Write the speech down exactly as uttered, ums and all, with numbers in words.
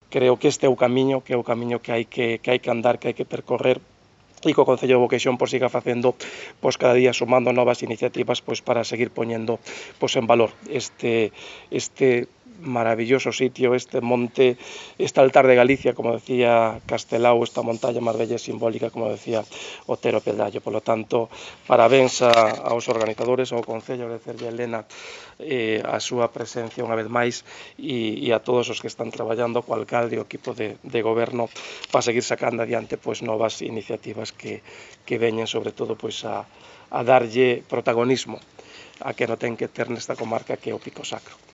creo que este é o camiño, que é o camiño que hai que, que hai que andar, que hai que percorrer, e que o Concello de Boqueixón pois siga facendo pois cada día sumando novas iniciativas pois para seguir poñendo pois en valor este este maravilloso sitio, este monte, este altar de Galicia, como decía Castelao, esta montaña máis bella e simbólica, como decía Otero Pedrallo. Por lo tanto, parabéns a, aos organizadores, ao Concello, agradecerlle a Elena eh, a súa presencia unha vez máis e, e a todos os que están traballando, co alcalde e o equipo de, de goberno para seguir sacando adiante pois novas iniciativas que, que veñen sobre todo pois a, a darlle protagonismo a que non ten que ter nesta comarca que é o Pico Sacro.